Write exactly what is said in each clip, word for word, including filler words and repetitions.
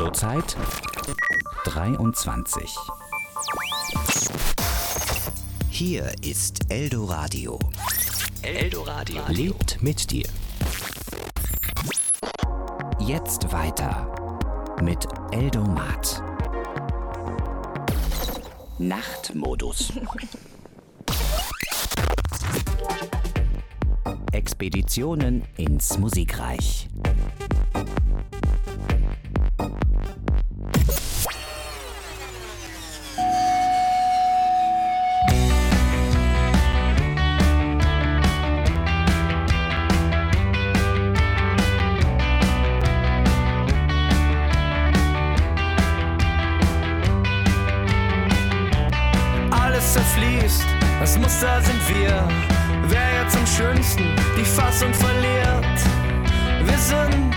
Zurzeit dreiundzwanzig. Hier ist Eldoradio. Eldoradio lebt mit dir. Jetzt weiter mit Eldomat. Nachtmodus. Expeditionen ins Musikreich. Das Muster sind wir, wer jetzt am schönsten die Fassung verliert. Wir sind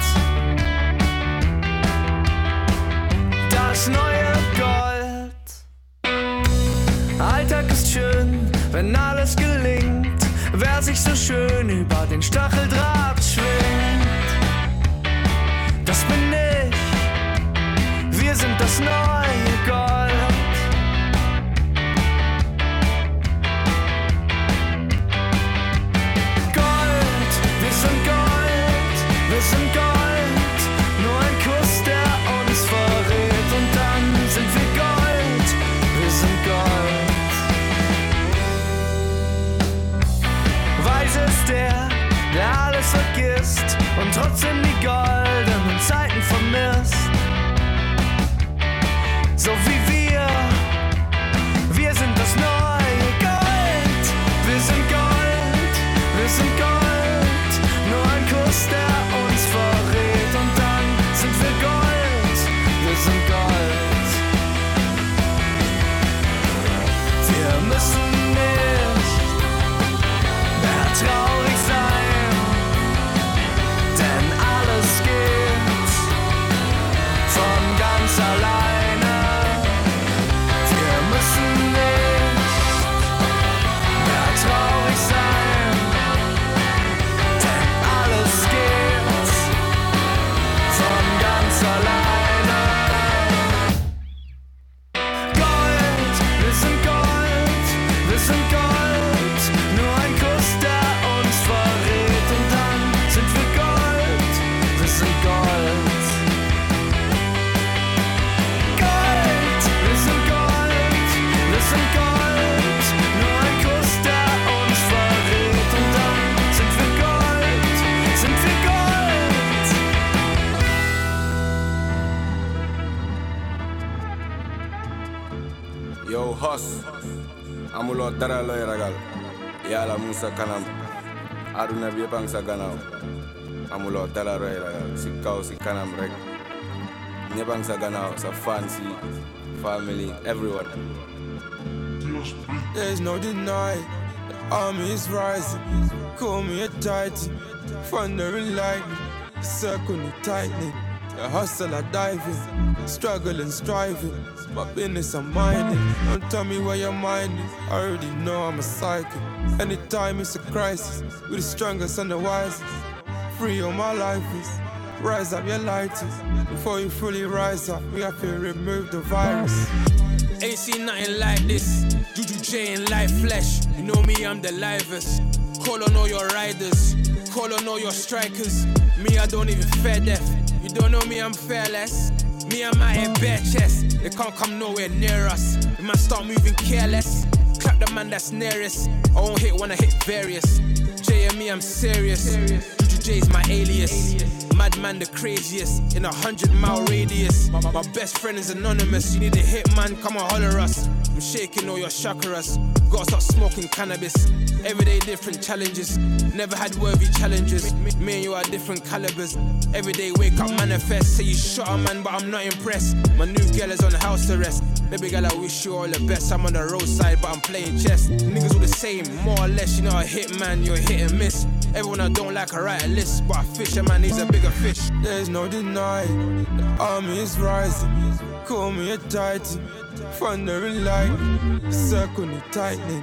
das neue Gold. Alltag ist schön, wenn alles gelingt, wer sich so schön über den Stacheldraht schwingt. Das bin ich, wir sind das neue Gold. Wir sind Gold, nur ein Kuss, der uns verrät. Und dann sind wir Gold, wir sind Gold. Weise ist der, der alles vergisst und trotzdem die goldenen Zeiten vermisst. So wie wir, wir sind das neue Gold. Wir sind Gold, wir sind Gold, nur ein Kuss, der uns verrät. Und dann sind wir Gold, wir sind Gold. Wir müssen nicht mehr traurig sein, denn alles geht von ganz alleine. Wir müssen nicht mehr traurig sein, denn alles geht von ganz alleine. Gold, wir sind Gold, wir sind Gold, nur ein Kuss, der uns verrät. Und dann sind wir Gold, wir sind Gold. Gold, wir sind Gold, wir sind Gold, nur ein Kuss, der uns verrät. Und dann sind wir Gold, sind wir Gold. Yo, Hus, amulo dara loy ragal. Yala Musa kanam. Aduna bi bang sa ganaw. Amulo dara loy ragal. Si kaw si kanam rek. Nyebang sa ganaw, sa fancy, family, everyone. There's no denying, the army is rising. Call me a titan, thunder and lightning, circle me tightening. The hustle I diving, struggling, striving. My business I'm minding. Don't tell me where your mind is. I already know I'm a psychic. Anytime it's a crisis, we're the strongest and the wisest. Free all my life is. Rise up your lighters. Before you fully rise up, we have to remove the virus. Ain't seen nothing like this. Juju J in live flesh. You know me, I'm the livest. Call on all your riders. Call on all your strikers. Me, I don't even fear death. You don't know me, I'm fearless. Me, I'm out here bare chest. They can't come nowhere near us. We might start moving careless. Clap the man that's nearest. I won't hit when I hit various. J and me, I'm serious. Juju J's my alias. Madman the craziest in a hundred mile radius. My, my best friend is anonymous. You need a hit man, come and holler us. I'm shaking all your chakras. Gotta start smoking cannabis. Everyday different challenges. Never had worthy challenges. Me, me and you are different calibers. Everyday wake up manifest. Say you shot a man but I'm not impressed. My new girl is on house arrest. Baby girl, I wish you all the best. I'm on the roadside but I'm playing chess. Niggas all the same, more or less. You know a hit man, you're hit and miss. Everyone I don't like, I write a list. But a fisherman needs a bigger fish. There's no denying, the army is rising. Call me a titan, thunder and lightning, circle me tightening.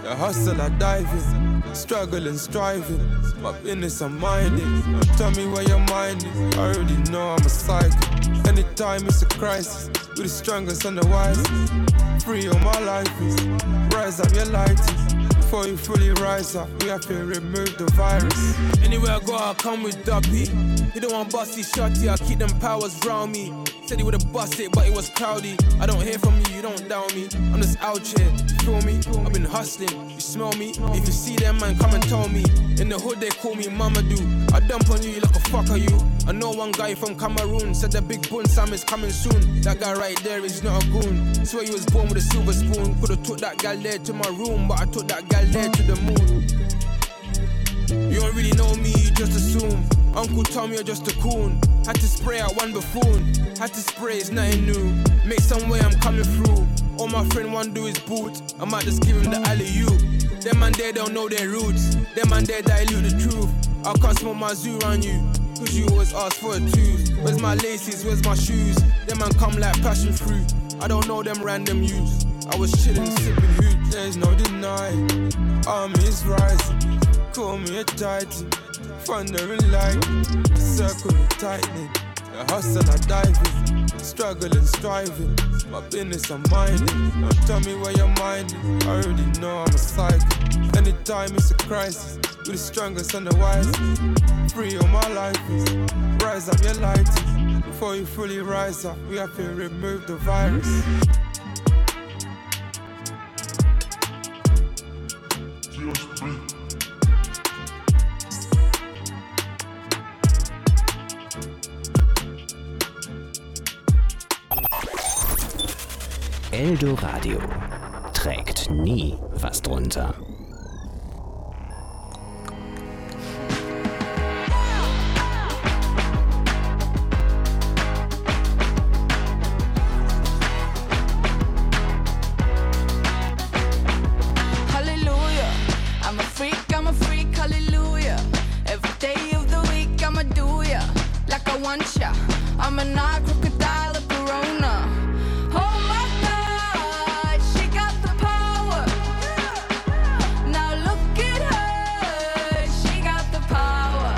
The hustle I dive in, struggling, striving. My business I'm minding. Don't tell me where your mind is. I already know I'm a psycho. Anytime it's a crisis, with the strongest and the wisest. Free all my life is. Rise up your lighters. Before you fully rise up, we have to remove the virus. Anywhere I go, I come with Duppy. He don't want busty shotty, I keep them powers round me. Said he would've bust it, but it was cloudy. I don't hear from you, you don't doubt me. I'm just out here, you feel me? I've been hustling, you smell me? If you see them, man, come and tell me. In the hood, they call me Mamadou. I dump on you like a fuck are you. I know one guy from Cameroon said the big bun Sam is coming soon. That guy right there is not a goon. Swear he was born with a silver spoon. Could've took that gal there to my room, but I took that gal there to the moon. You don't really know me, you just assume. Uncle told me you're just a coon. Had to spray out one buffoon. Had to spray, it's nothing new. Make some way, I'm coming through. All my friend want do is boot. I might just give him the alley-oop. Them man there don't know their roots. Them man there dilute the truth. I can't smoke my zoo on you, cause you always ask for a tooth. Where's my laces, where's my shoes? Them man come like passion fruit. I don't know them random youths. I was chilling, sipping hoops. There's no denying, army is rising. Call me a titan, thundering lightning. Circle tightening, the hustle I dive in. Struggling, striving, my business I'm minding. Don't tell me where your mind is, I already know I'm a psycho. Anytime it's a crisis, with the strongest and the wisest. Free all my life is, rise up your lighters. Before you fully rise up, we have to remove the virus. Eldoradio trägt nie was drunter. Hallelujah, I'm a freak, I'm a freak, hallelujah. Every day of the week I'ma do ya like I want ya. I'm a not crocodile, a corona. Oh my God, she got the power. Now look at her, she got the power.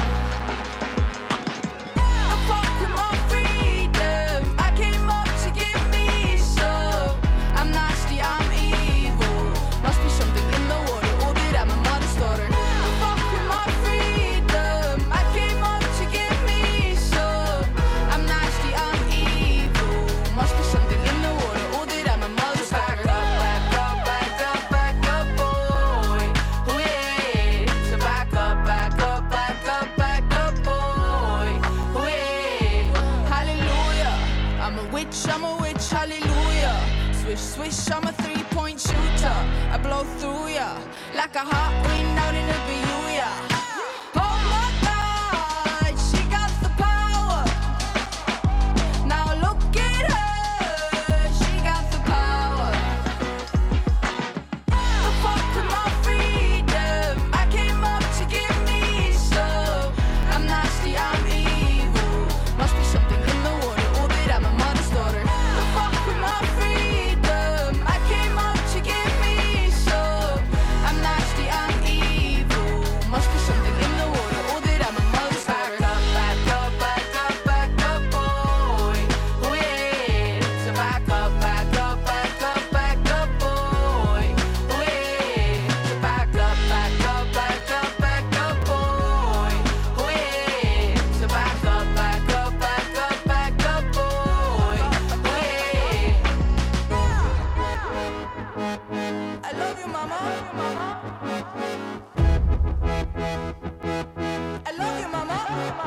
I fuck with my freedom, I came up to give me some. I'm nasty, I'm evil. Must be something in the water, or that I'm a mother's daughter. I fuck with my freedom, I came up to give me some. I'm nasty, I'm evil. Must be something in the water, or that I'm a mother's daughter. Back up, back up, back up, back up, boy. Oh yeah. So back up, back up, back up, back up, boy. Oh yeah. Hallelujah. I'm a witch, I'm a witch, hallelujah. Swish, swish, I'm a three-point shooter. I blow through ya like a hot wind out in a Bermuda. Oh my God, she got the power. Now look at her, she got the power. I fuck with my freedom, I came up to give me some. I'm nasty, I'm evil. Must be something in the water, or that I'm a mother's daughter. I fuck with my freedom, I came up to give me some. I'm nasty, I'm evil. Must be something in the water, or that I'm a mother's daughter. Back up, back up, back up, back up, boy. Oh yeah. So back up, back up, back up, back up, boy. Oh yeah. So back up, back up, back up, back up, boy. Oh yeah. So back up, back up, back up, back up, boy. Oh yeah. I love you, mama. I love you, mama.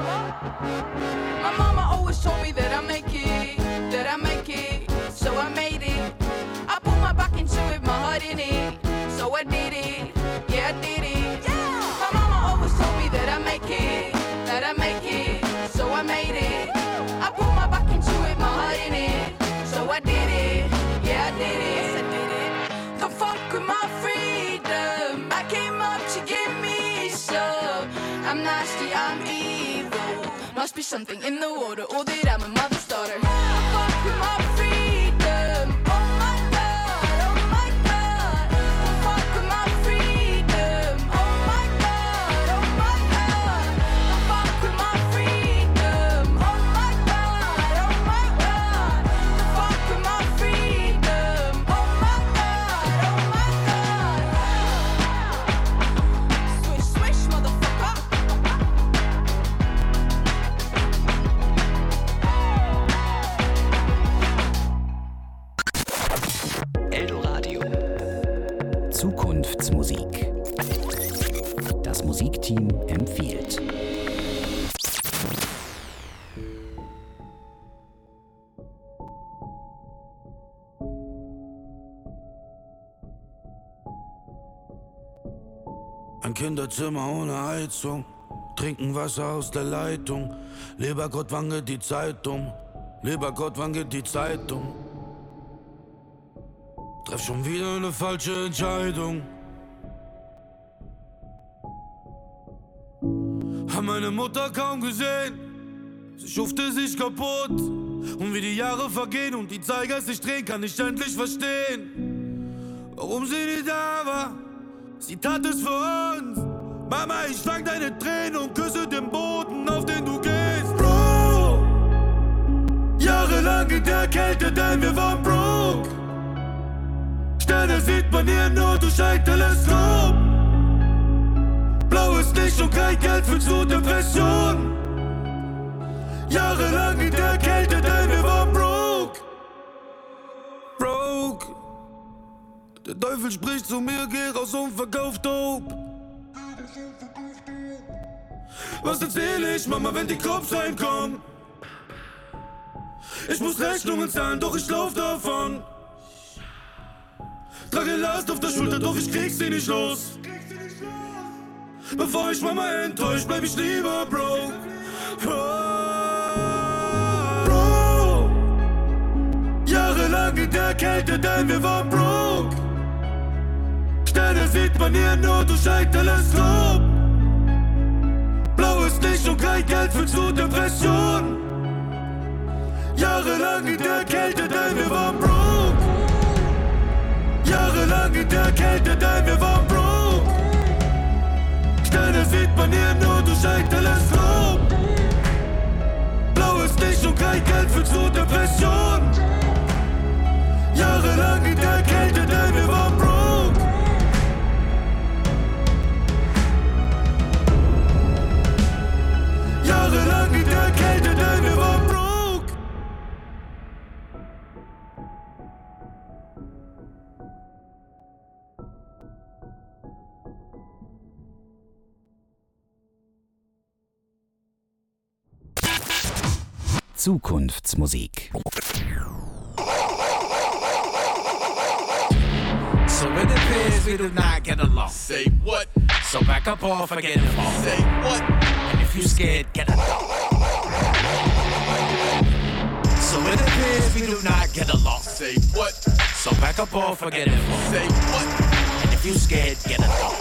My mama always told me that I make it, that I make it, so I made it. I put my back into it, my heart in it, so I did it, yeah I did it. My mama always told me that I make it, that I make it, so I made it. I put my back into it, my heart in it, so I did it, yeah I did it. Yes, I did it. Don't fuck with my freedom, I came up to give me some. I'm nasty, I'm evil. Must be something in the water, or that I'm a mother's daughter. I fuck with my freedom. Oh my God, oh my God. I fuck with my freedom. Kinderzimmer ohne Heizung. Trinken Wasser aus der Leitung. Lieber Gott, wann geht die Zeit um? Lieber Gott, wann geht die Zeit um? Treff schon wieder eine falsche Entscheidung. Hab meine Mutter kaum gesehen. Sie schufte sich kaputt. Und wie die Jahre vergehen und die Zeiger sich drehen, kann ich endlich verstehen, warum sie nie da war. Sie tat es für uns. Mama, ich fang deine Tränen und küsse den Boden, auf den du gehst. Bro, jahrelang in der Kälte, denn wir waren broke. Sterne sieht man hier nur durch ein Teleskop. Blaues Licht und kein Geld für zu Depression. Jahrelang in der Kälte, denn wir waren broke. Broke. Der Teufel spricht zu mir, geh raus und verkauf Dope. Was erzähl ich, Mama, wenn die Cops reinkommen? Ich muss Rechnungen zahlen, doch ich lauf davon. Trage Last auf der Schulter, doch ich krieg sie nicht los. Bevor ich Mama enttäuscht, bleib ich lieber broke. Bro, jahrelang in der Kälte, denn wir waren broke. Sterne sieht man hier nur durch ein Teleskop. Blaues Licht und kein Geld für zu Depression. Jahrelang in der Kälte, denn wir waren broke. Jahrelang in der Kälte, denn wir waren broke. Sterne sieht man hier nur durch ein Teleskop. Blaues Licht und kein Geld für zu Depression. Jahrelang in der Kälte, denn wir waren broke. Jahrelang in der Kälte, denn wir waren broke. Zukunftsmusik. So it appears we do not get along. Say what? So back up or forget it all. Say what? And if you scared, get a dog. So it appears we do not get along. Say what? So back up or forget it all. Say what? And if you scared, get a dog.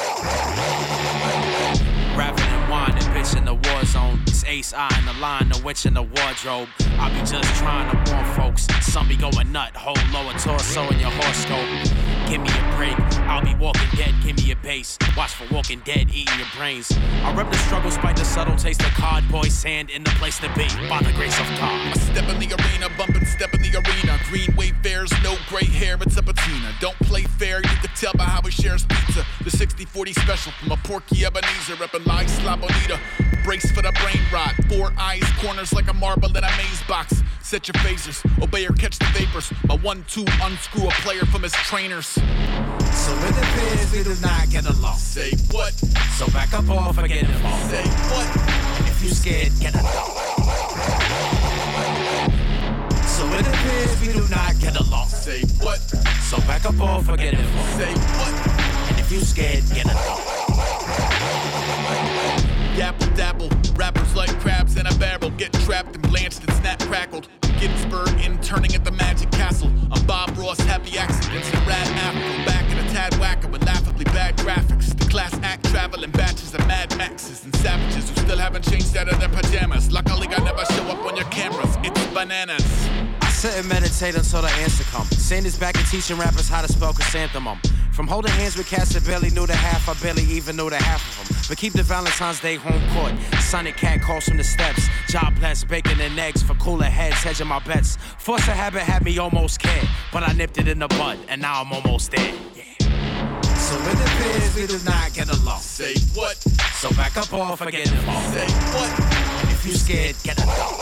Rapping and wine and bitch in the war zone. It's Ace I in the line, the witch in the wardrobe. I be just trying to warn folks. Some be going nut, hold lower torso in your horoscope. Give me a break, I'll be walking dead, give me a bass. Watch for Walking Dead, eating your brains. I rep the struggle, spite the subtle taste of cardboy sand in the place to be, by the grace of God. I step in the arena, bump and step in the arena. Green Wayfarers, no gray hair, it's a patina. Don't play fair, you can tell by how he shares pizza. The sixty forty special from a Porky Ebenezer, reppin' like La Bonita. Brace for the brain rot, four eyes, corners like a marble in a maze box. Set your phasers, obey or catch the vapors. My one two unscrew a player from his trainers. So it appears we do not get along. Say what? So back up or forget it all. Say what? And if you scared, get a dog. So it appears we do not get along. Say what? So back up or forget it all. Say what? And if you scared, get a dog. Dabble, dabble, rappers like crabs in a barrel. Get trapped and blanched and snap crackled. Gettysburg interning at the Magic Castle. I'm Bob Ross, happy accidents and rad apple. Back in a tad whacker with laughably bad graphics. The class act traveling batches of Mad Maxes and savages who still haven't changed out of their pajamas. Luckily I never show up on your cameras, it's bananas. I sit and meditate until the answer comes. Saying is back and teaching rappers how to spell chrysanthemum. From holding hands with cats that barely knew the half, I barely even knew the half of them. But keep the Valentine's Day home court. Sonic cat calls from the steps. Job blessed, bacon and eggs for cooler heads, hedging my bets. Force a habit had me almost scared, but I nipped it in the bud, and now I'm almost there. Yeah. So it appears we do not get along. Say what? So back up or forget it all. Say what? And if you scared, get a dog.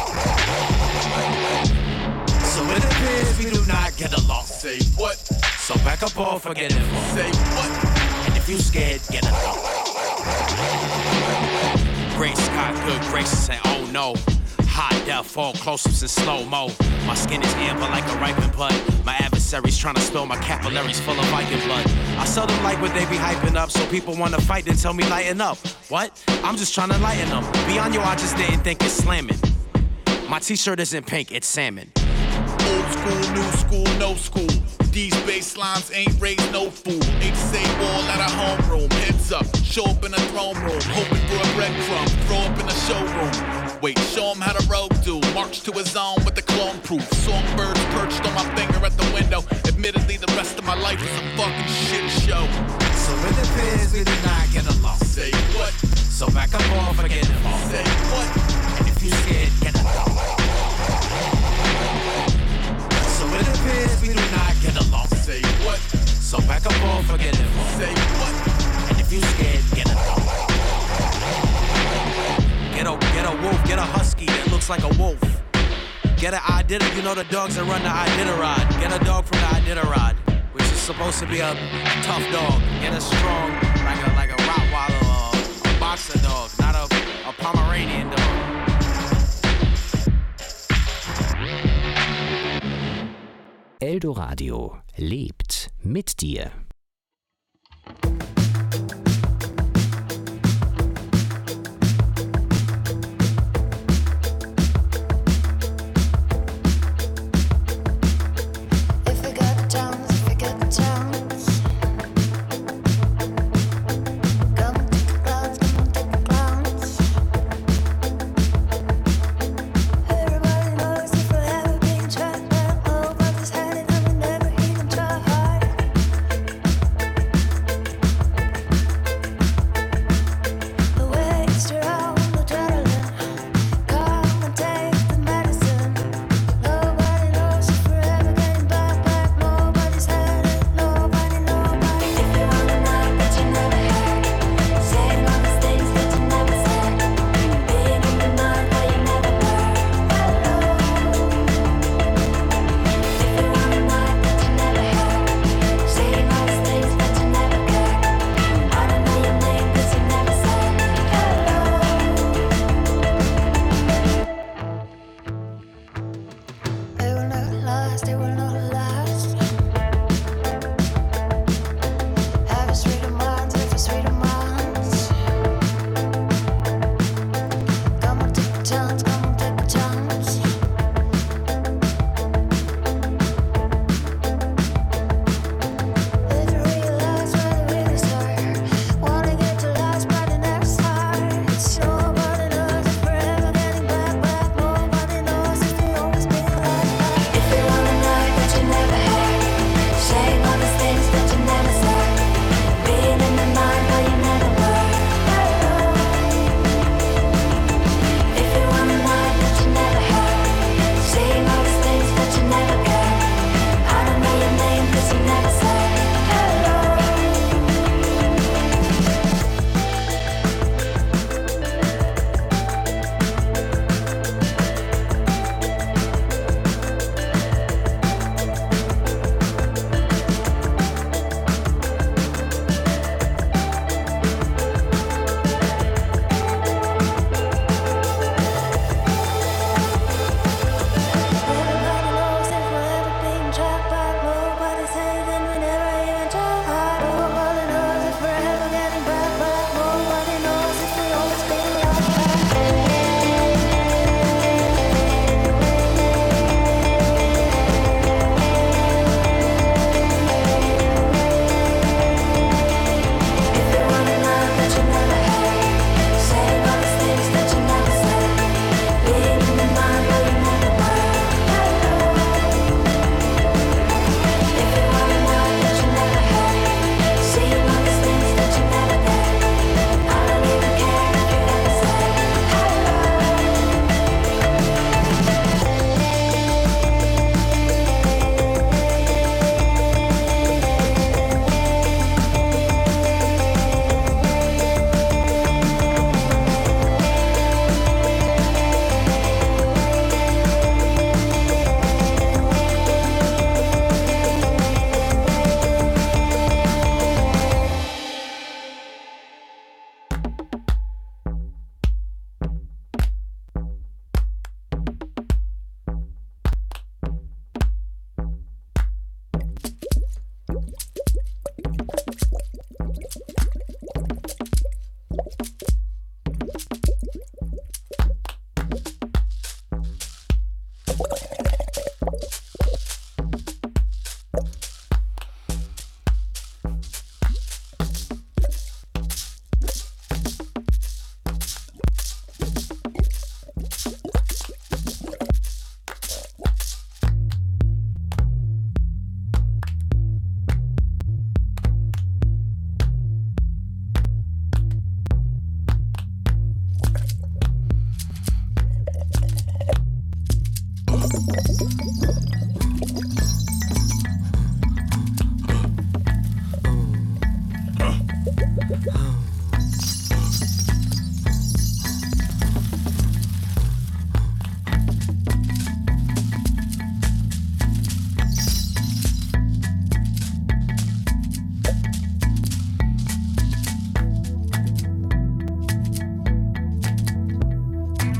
So it appears we do not get along. Say what? So back up or forget it all. Say what? And if you scared, get a dog. Grace got good graces and oh no. High def, all close-ups in slow-mo. My skin is amber like a ripened bud. My adversaries trying to spill my capillaries full of Viking blood. I seldom like what they be hyping up, so people want to fight and tell me lighten up. What? I'm just trying to lighten them. Beyond you, I just didn't think it's slamming. My t-shirt isn't pink, it's salmon. Old school, new school, no school. These bass lines ain't raised no fool. H say wall at a homeroom. Heads up, show up in a throne room. Hoping for a breadcrumb, throw up in a showroom. Wait, show him how the rogue do. March to his own with the clone proof. Songbirds perched on my finger at the window. Admittedly, the rest of my life is a fucking shit show. So it appears we do not get along. Say what? So back up off, forget it all. Say what? And if you scared, get along. So it appears we do not get along. Say what? So back up off, forget it all. Say what? And if you scared, get along. Get a, get a wolf, get a husky that looks like a wolf. Get an Iditarod, you know the dogs that run the Iditarod. Get a dog from the Iditarod, which is supposed to be a tough dog. Get a strong, like a like a Rottweiler or a boxer dog, not a, a Pomeranian dog. Eldoradio lebt mit dir. Everybody knows if I ever been tried, I would never even try hard.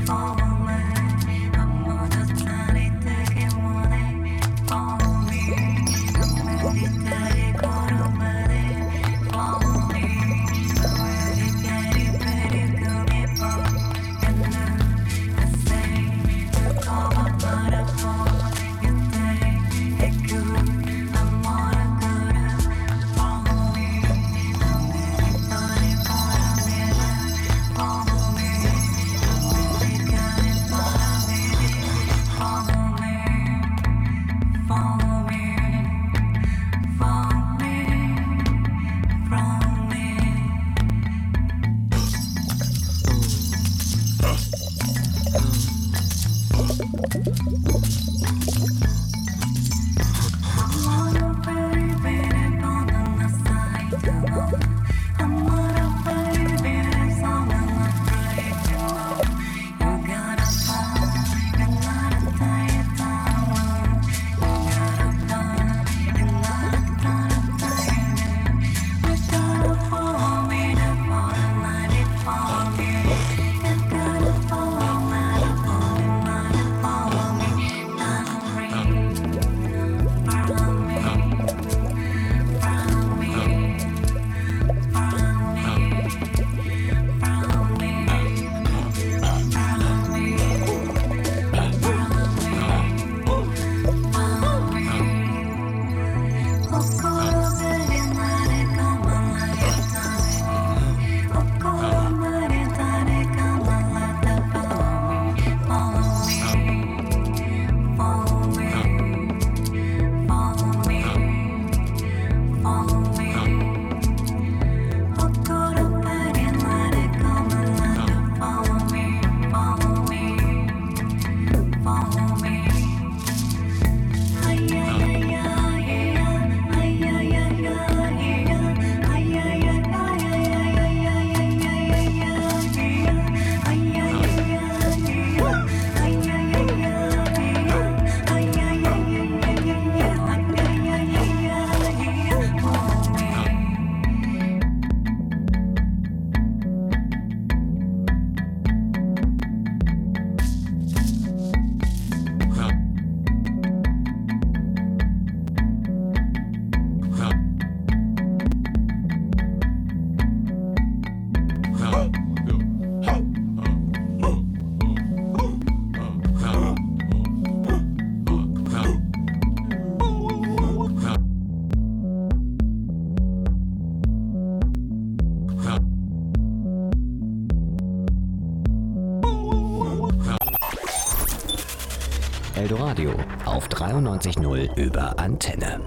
Eldoradio auf dreiundneunzig Komma null über Antenne.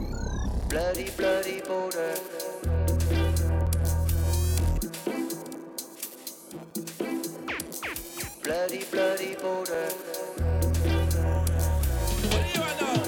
Bloody, bloody border. Bloody, bloody border. What do you know?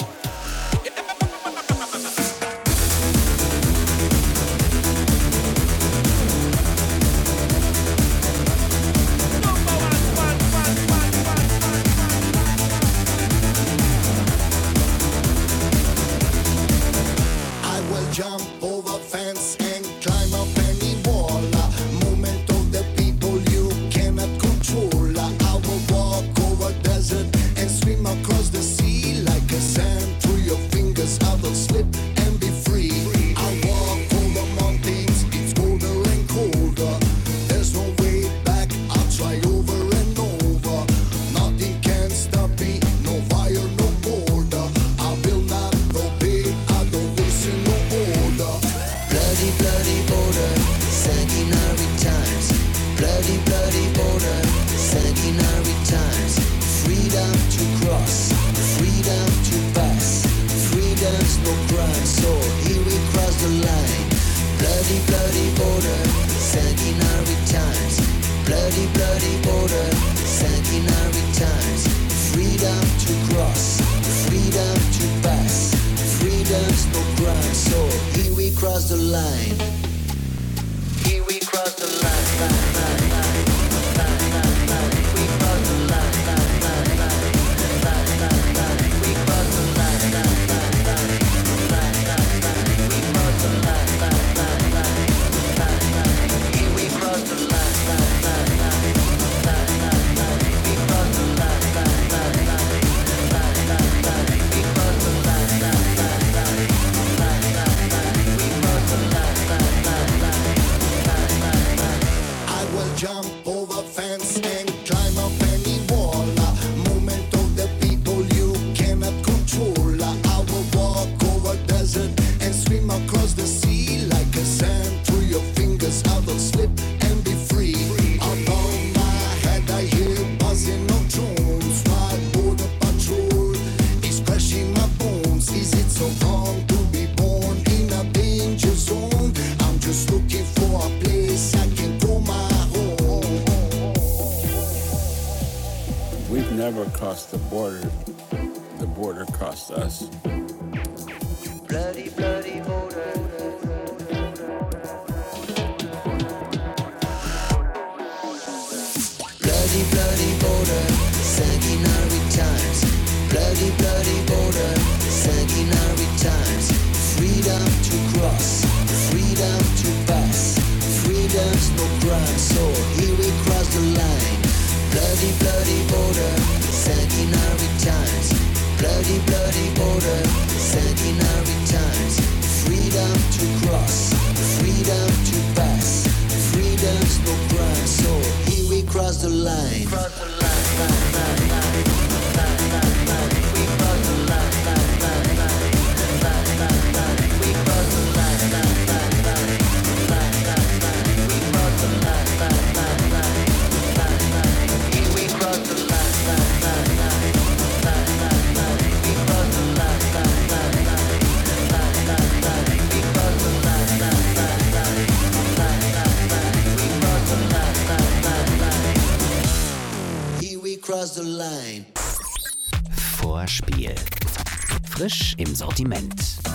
Jump over fence and climb up any wall. Movement of the people you cannot control. I will walk over desert and swim across the sea like a sand through your fingers. I will slip and be free. I walk over mountains, it's colder and colder. There's no way back, I'll try over and over. Nothing can stop me, no fire, no border. I will not obey, I don't listen no order. Bloody, bloody border, sanguinary times. Bloody, bloody border, sanguinary times. Freedom to cross, freedom to pass. Freedom's no crime, so here we cross the line. Bloody, bloody border, sanguinary times. Bloody, bloody border, sanguinary times. Freedom to cross, freedom to pass. Freedom's no crime, so here we cross the line. Here we cross the line. line, line, line, line, line, line. We cross the line. line, line, line, line, line, line. We cross the line. line, line, line, line, line, line. We cross the line. line, line, line, line, line. Here we cross the line. line, line, line, line, line, line. never crossed the border. The border crossed us. Bloody, bloody border. Bloody, bloody border, sanguinary times. Bloody, bloody border, sanguinary times. Freedom to cross, freedom to pass. Freedom's no crime, so here we cross the line. Bloody, bloody border, sanguinary times. Bloody, bloody border, sanguinary times. Freedom to cross, freedom to pass. Freedom's no crime, so here we cross the line. Cross the line, line, line, line, line, line, line. We cross the line, line, line, line, line, line, line. We cross the line, line, line, line, line, line, line. We cross the line, line, line, line, line, line. Here we cross the line, line, line, line, line, line, line. We cross the line, line, line, line, line, line, line. We cross the line, line, line, line, line, line, line. We cross the line, line, line, line. Here we cross the line. Vorspiel. Frisch im Sortiment.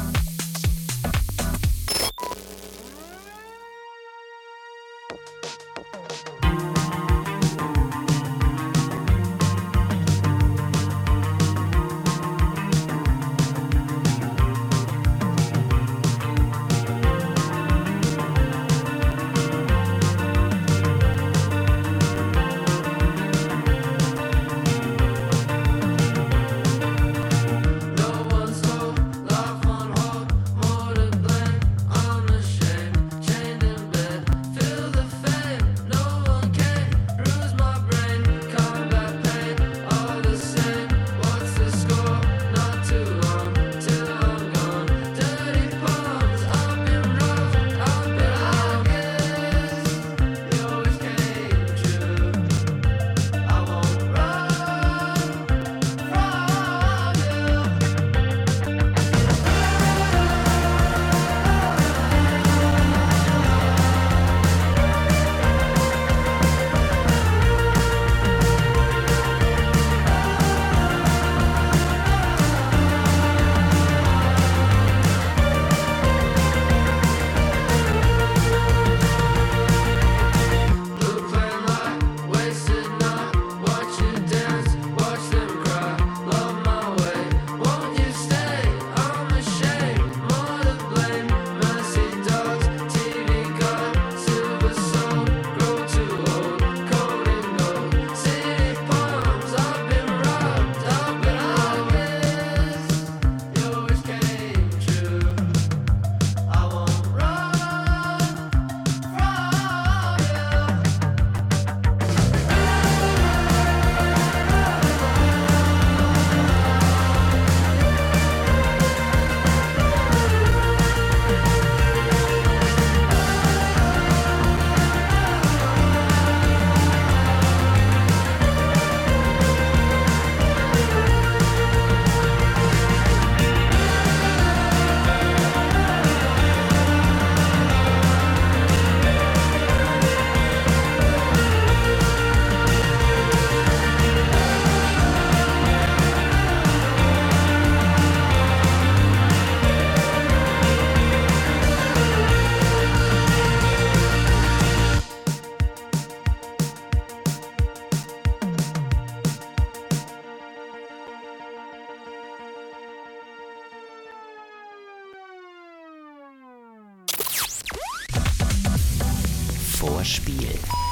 Vorspiel.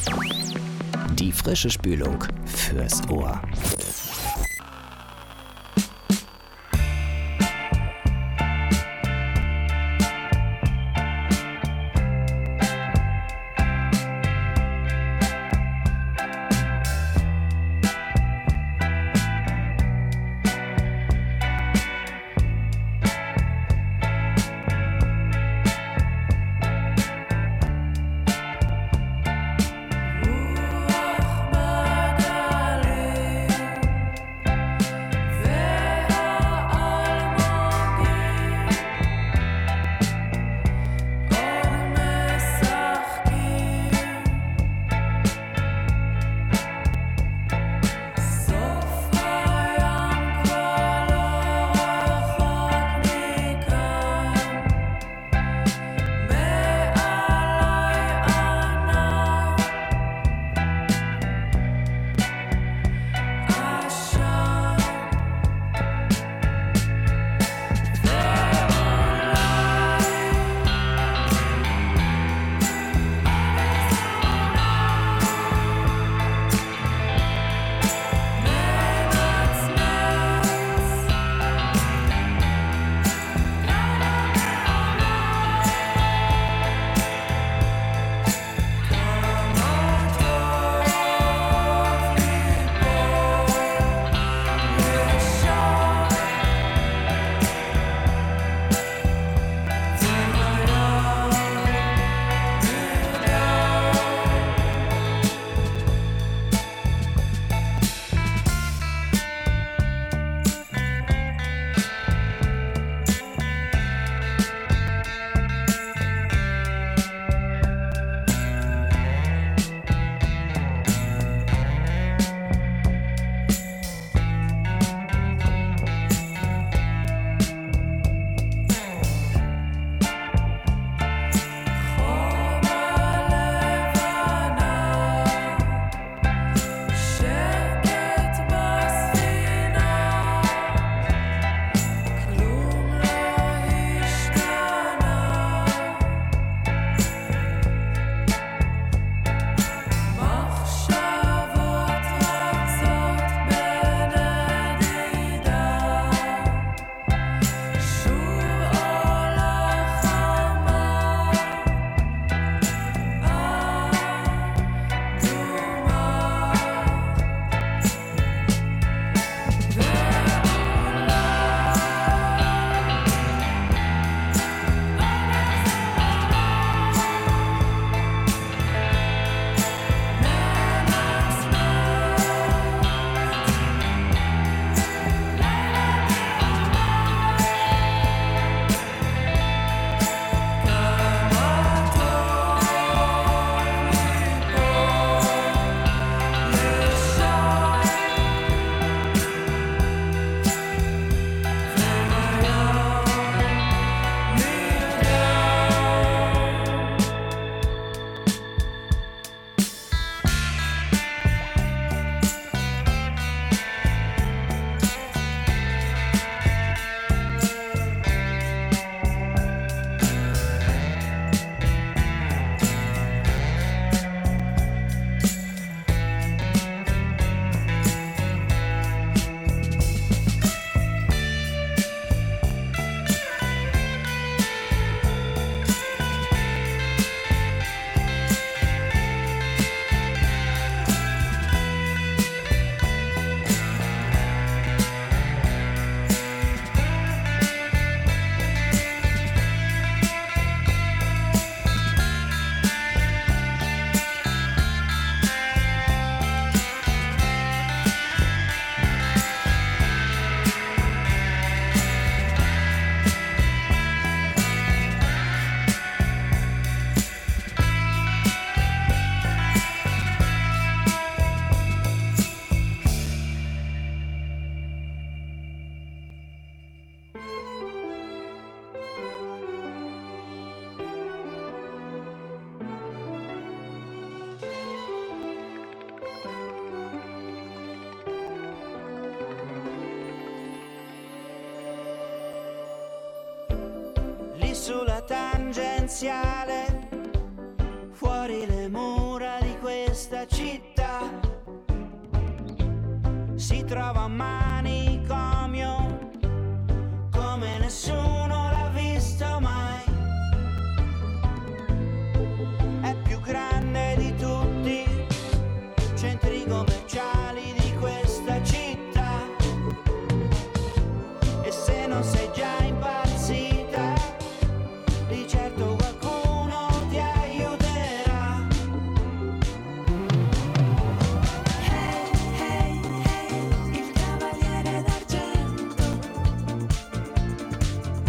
Die frische Spülung fürs Ohr. Ruach Magdalena. la tangenziale, fuori le mura di questa città, si trova un manicomio come nessuno l'ha visto mai. È più grande di tutti i centri commerciali di questa città, e se non sei già impazzita, di certo qualcuno ti aiuterà. Hey, hey, hey, il cavaliere d'argento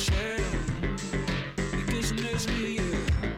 shadow. Because you knows me, yeah.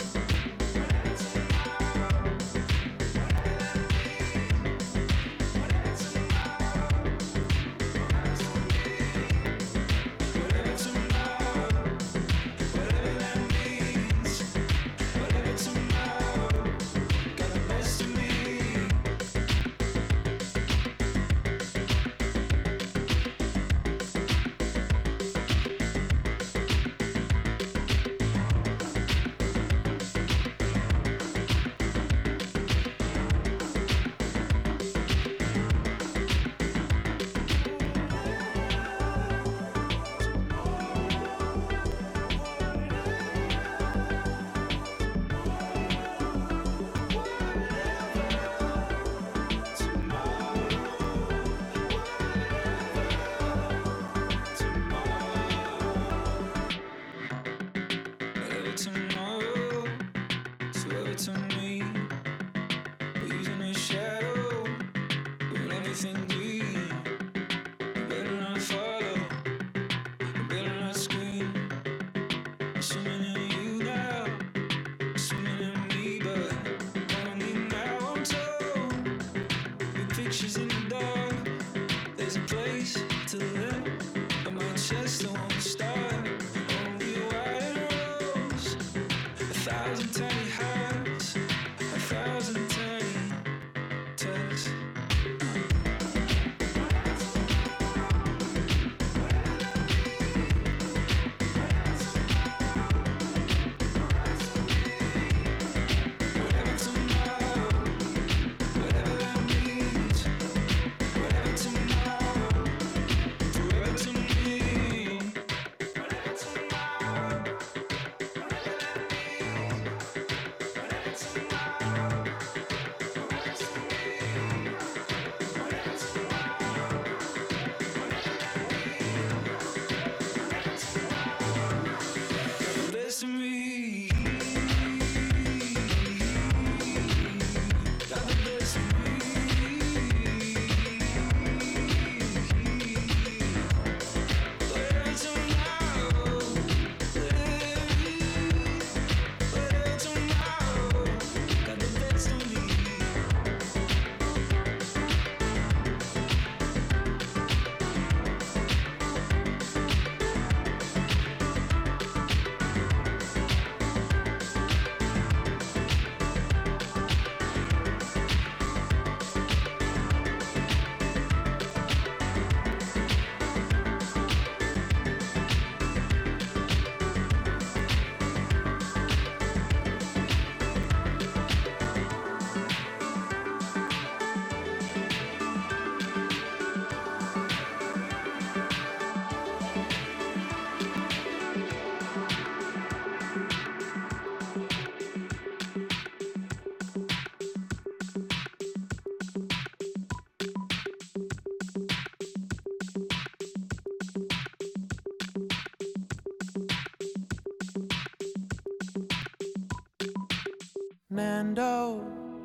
Nando,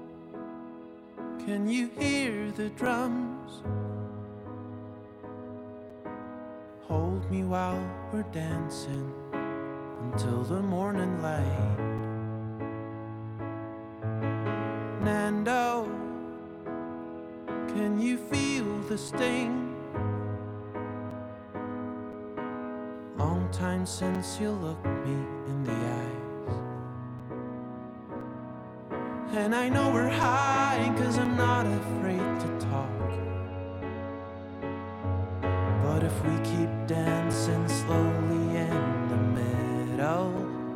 can you hear the drums? Hold me while we're dancing until the morning light. Nando, can you feel the sting? Long time since you looked me in the eyes. And I know we're high, cause I'm not afraid to talk. But if we keep dancing slowly in the middle,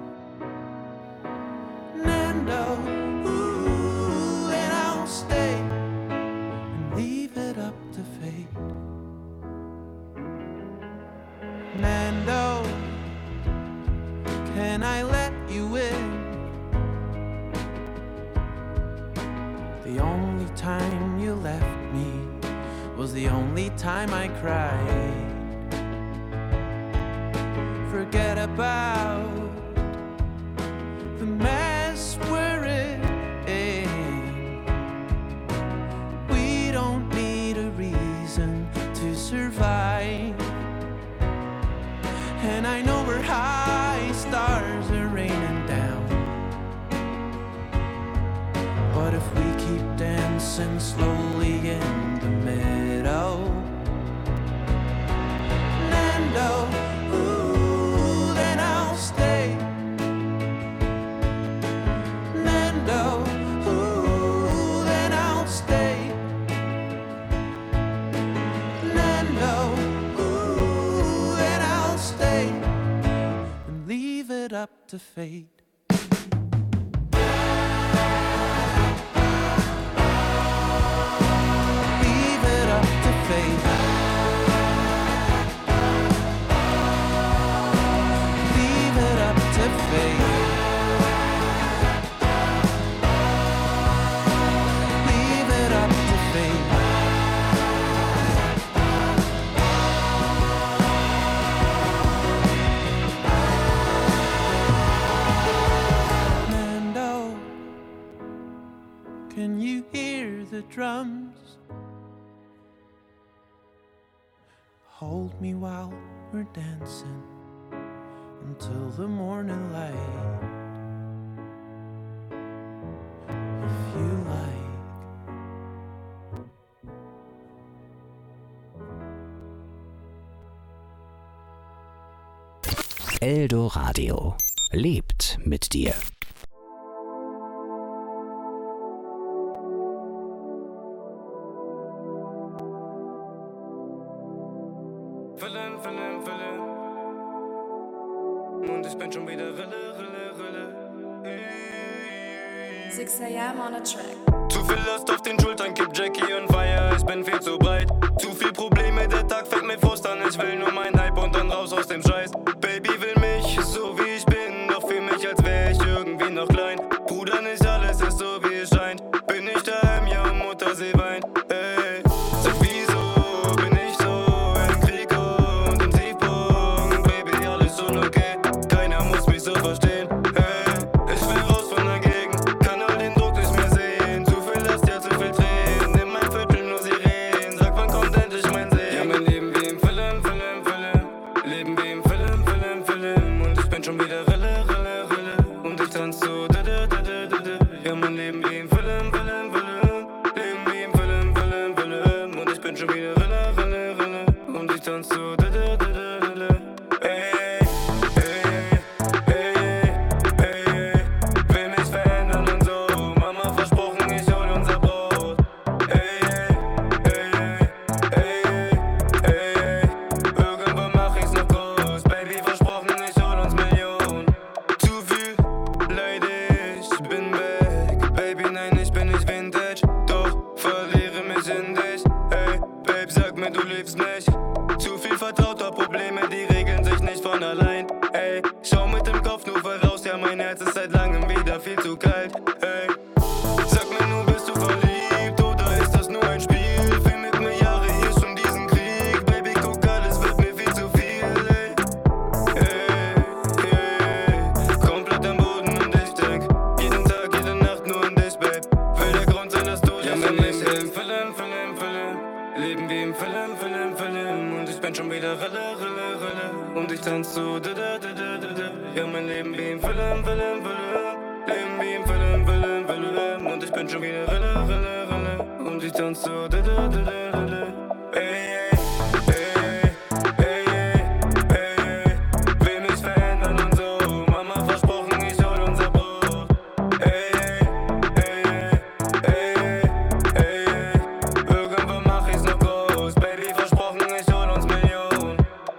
Nando, ooh, and I'll stay and leave it up to fate. Nando, can I let you in? The only time you left me was the only time I cried. Forget about the mess we're in. We don't need a reason to survive. And I know we're high, walking slowly in the meadow. Nando, ooh, then I'll stay. Nando, ooh, then I'll stay. Nando, ooh, then I'll stay. And leave it up to fate. Can you hear the drums? Hold me while we're dancing until the morning light. If you like. Eldo Radio lebt mit dir. Füllen, füllen, füllen. Und ich bin schon wieder Rille, Rille, Rille. six a.m. on a track. Zu viel Last auf den Schultern, kipp Jackie und Feier, ich bin viel zu breit. Zu viel Probleme, der Tag fällt mir Frust an. Ich will nur mein Hype und dann raus aus dem Scheiß. Baby will mich, so wie ich bin, doch fühl mich, als wär ich irgendwie noch klein. Bruder, nicht alles ist so, wie es scheint. Bin ich daheim, ja, und Mutter, sie weint. Ey, sag wieso bin ich so im Krieg und im Tiefpunkt. Baby, alles okay, keiner muss mich so verstehen. Ey, ich will raus von der Gegend, kann all den Druck nicht mehr sehen. Zu viel Last, ja, zu viel Tränen, in meinem Viertel nur Sirenen. Sag, wann kommt endlich mein Segen? Ja, mein Leben wie im Film, Film, Film. Leben wie im Film, Film, Film. Und ich bin schon wieder Rille, Rille, Rille. Und ich tanz so, da, da, da, da, da, da. Ja, mein Leben wie im Film, Film, Film. Leben wie im Film, Film, Film. Und ich bin schon wieder Rille, Rille, Rille. Und ich tanz so, da, da, da, da, da, da. Ey, ey, ey, ey. Will mich verändern und so. Mama versprochen, ich hol unser Brot. Ey, ey, ey, ey. Irgendwann mach ich's noch groß. Baby versprochen, ich hol uns Millionen. Zu viel Leid, ich bin weg. Baby, nein, ich bin nicht Vintage. Doch verliere mich in dich. Ey, Babe, sag mir, du liebst mich. Zu viel vertrauter Probleme, die regeln sich nicht von allein. Ey, schau mit dem Kopf nur voraus. Ja, mein Herz ist seit langem wieder viel zu kalt. Ey, sag mir nur, bist du verliebt oder ist das nur ein Spiel? Viel mit mir Jahre hier schon diesen Krieg. Baby, guck, alles wird mir viel zu viel. Ey, ey, ey. Komplett am Boden und ich denk jeden Tag, jede Nacht nur an dich, Babe. Will der Grund sein, dass du dich an mich hältst. Film, Film, Film. Leben wie im Film, Film, Film. Und ich bin schon wieder Rille, Rille, Rille. Und ich tanz so, da, da, da, da, da, da. Ja, mein Leben wie im Film, Film, Film. Leben wie im Film, Film, Film. Und ich bin schon wieder Rille, Rille, Rille. Und ich tanz so, da, da, da, da, da, da. Ey, ey, ey, ey, ey. Will mich verändern und so. Mama versprochen, ich hol unser Brot. Ey, ey, ey, ey, ey. Irgendwann mach ich's noch groß. Baby versprochen, ich hol uns Millionen.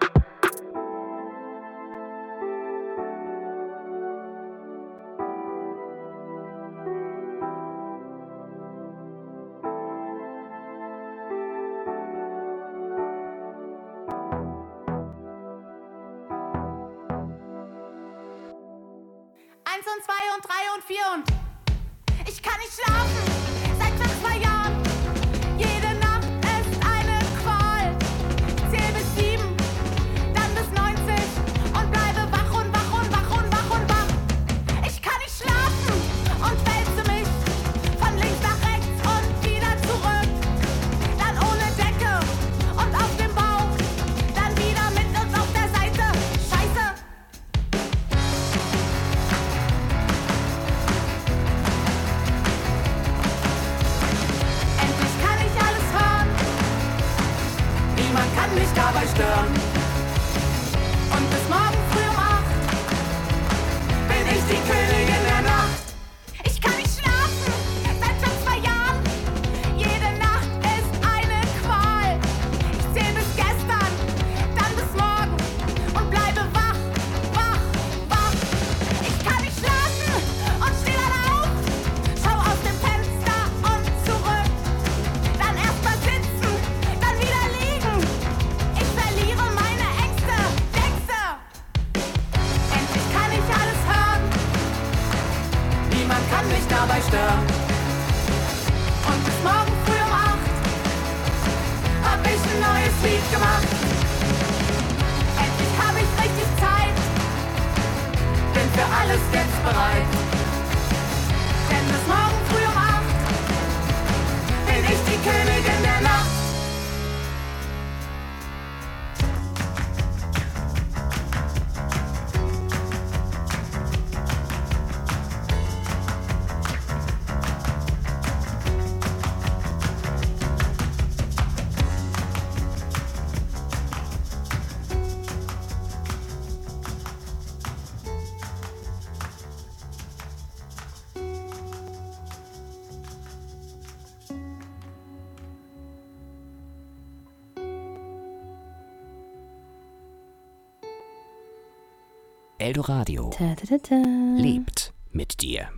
Eins und zwei und drei und vier und ich kann nicht schlafen seit fast zwei Jahren. Jede Nacht ist eine Qual. Zähl bis sieben, dann bis neunzig und bleibe wach und wach und wach und wach und wach. Ich kann nicht schlafen und wälze mich von links nach rechts und wieder zurück. Dann ohne Decke und auf dem Bauch, dann wieder mit uns auf der Seite. Scheiße. Finger bei Stirn. Und bis morgen früh um acht hab ich ein neues Lied gemacht. Endlich hab ich richtig Zeit, bin für alles jetzt bereit. Denn bis morgen früh um acht bin ich die Königin der Nacht. Eldoradio Ta, ta, ta, ta. lebt mit dir.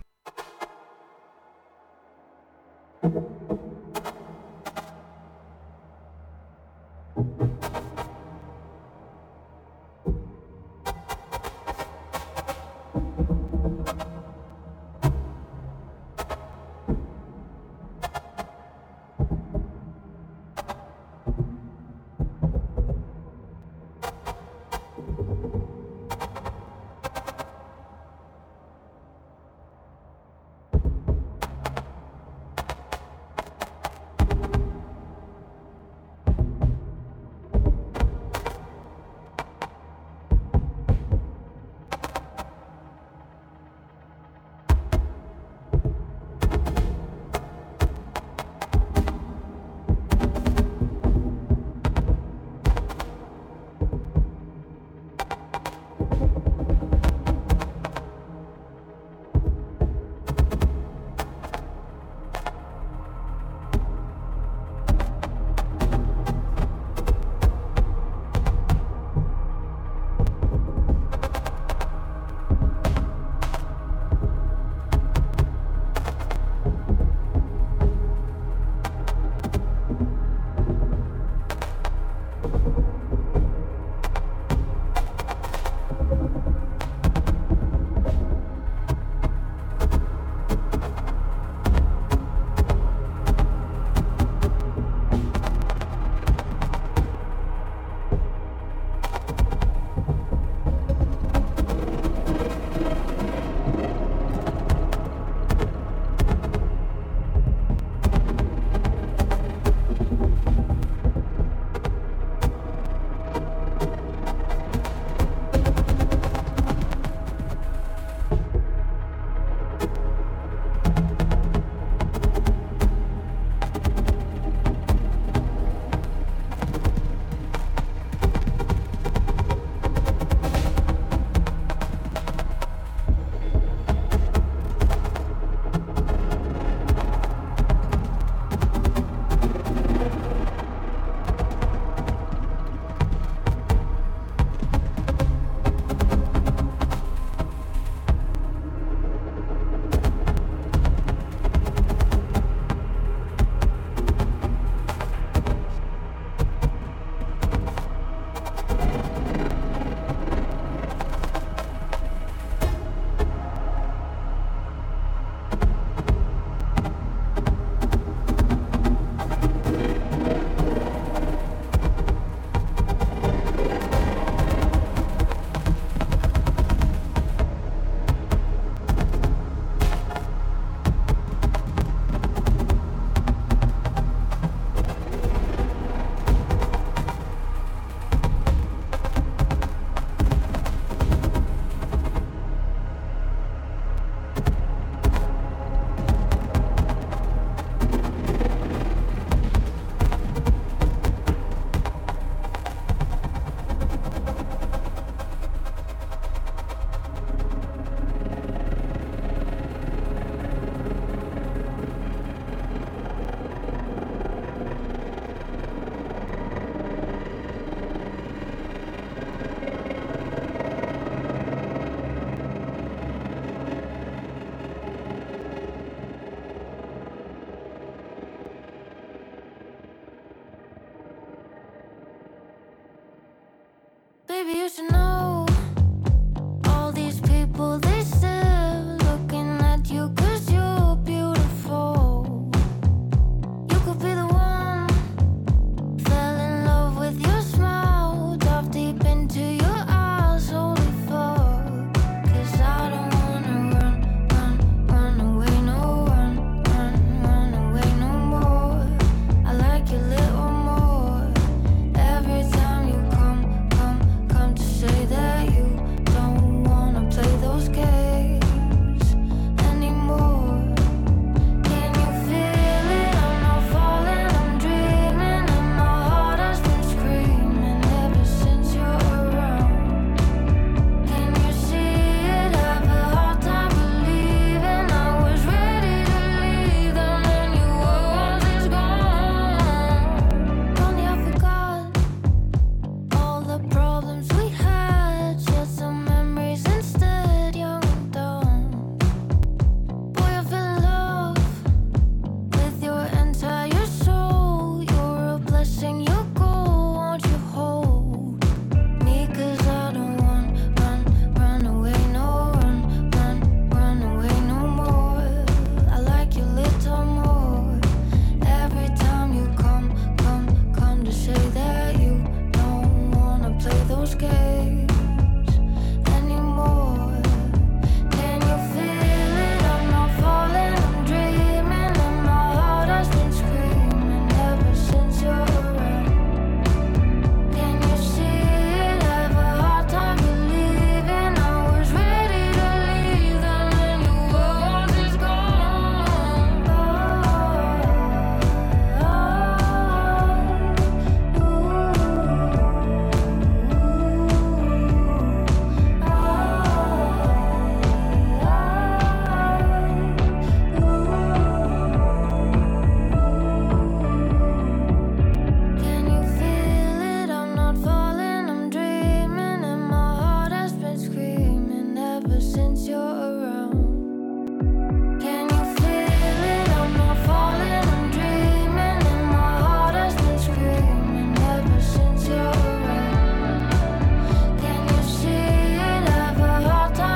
since you're